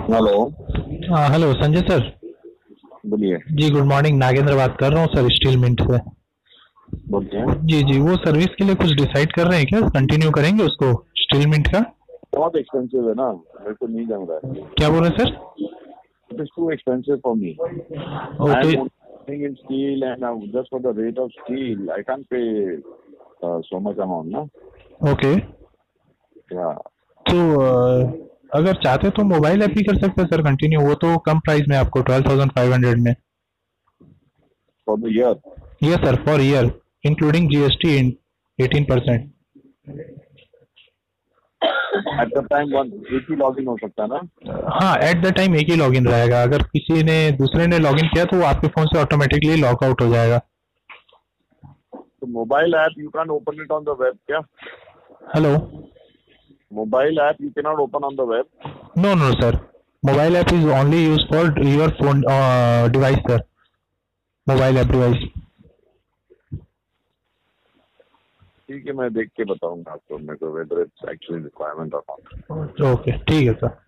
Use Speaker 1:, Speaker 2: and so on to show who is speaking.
Speaker 1: Hello.
Speaker 2: हाँ hello Sanjay sir.
Speaker 1: बोलिए।
Speaker 2: जी good morning, Nagendra बात कर रहा हूँ सर, स्टील मिंट से।
Speaker 1: बोलिए।
Speaker 2: जी जी, वो सर्विस के लिए कुछ डिसाइड कर रहे हैं क्या? कंटिन्यू करेंगे उसको, स्टील मिंट का?
Speaker 1: बहुत एक्सपेंसिव है ना, मेरे को नहीं जम रहा है।
Speaker 2: क्या बोल रहे हैं sir?
Speaker 1: It is too expensive for me. I
Speaker 2: okay.
Speaker 1: Am only in steel and just for the rate of steel I can pay so much amount ना।
Speaker 2: ओके।
Speaker 1: या
Speaker 2: तो अगर चाहते तो मोबाइल ऐप भी कर सकते हैं सर कंटिन्यू, वो तो कम प्राइस में आपको 12,500 में।
Speaker 1: For the year.
Speaker 2: Yes sir, for year including GST in 18%।
Speaker 1: At the time one एक ही लॉग इन हो सकता है ना।
Speaker 2: हाँ, एट द टाइम एक ही लॉगिन रहेगा, अगर किसी ने दूसरे ने लॉगिन किया तो वो आपके फ़ोन से ऑटोमेटिकली लॉग आउट हो जाएगा।
Speaker 1: तो mobile app you can open it on the web क्या?
Speaker 2: Hello.
Speaker 1: Mobile app you can not open on the web.
Speaker 2: No, no, sir. Mobile app is only used for your phone device, sir. Mobile app device.
Speaker 1: ठीक है, मैं देख के बताऊंगा आपको मेरे को whether it's actually requirement or not.
Speaker 2: Okay, ठीक है सर।